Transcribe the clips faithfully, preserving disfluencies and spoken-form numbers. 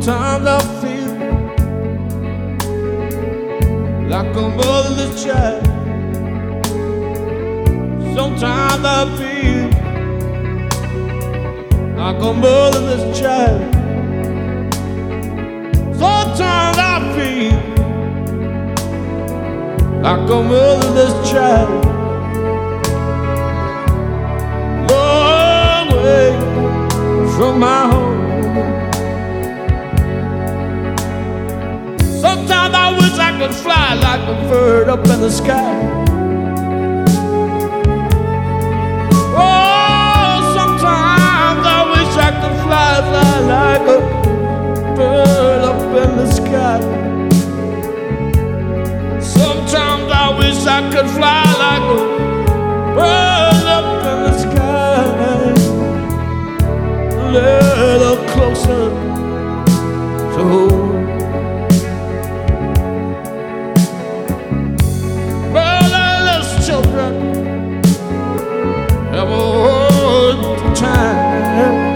Sometimes I feel like a motherless child. Sometimes I feel like a motherless child. Sometimes I feel like a motherless child. Long way from my home. Sometimes I wish I could fly like a bird up in the sky. Oh, sometimes I wish I could fly, fly like a bird up in the sky. Sometimes I wish I could fly like a bird up in the sky. A little closer to home. Have a hard time.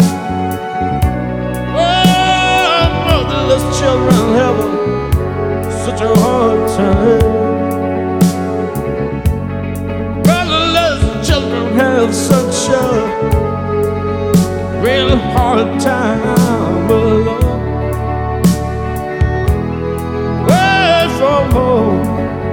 Oh, motherless children have a, such a hard time. Motherless children have such a real hard time alone, away from home.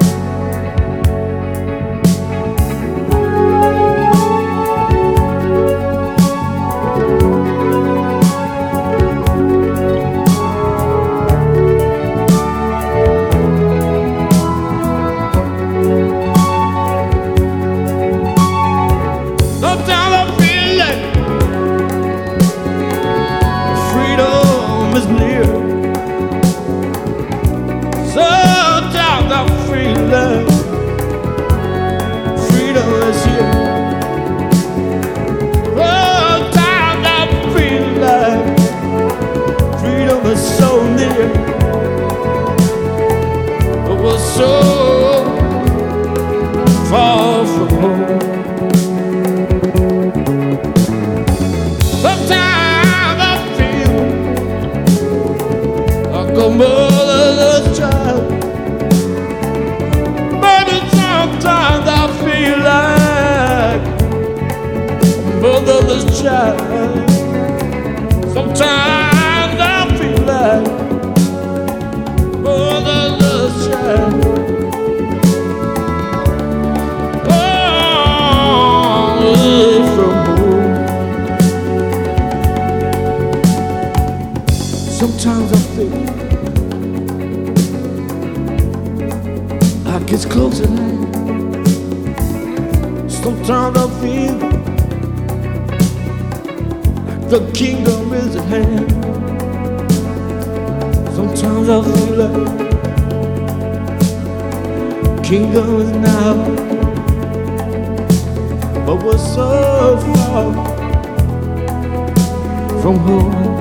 Is near. Sometimes I feel like freedom is here. Sometimes I feel like freedom is so near. But we're so far from home. Sometimes a motherless child, but sometimes I feel like a motherless child. Sometimes I feel like a motherless child. Oh, from home. Sometimes I feel like it's close at hand. Sometimes I feel like the kingdom is at hand. Sometimes I feel like kingdom is now, but we're so far from home.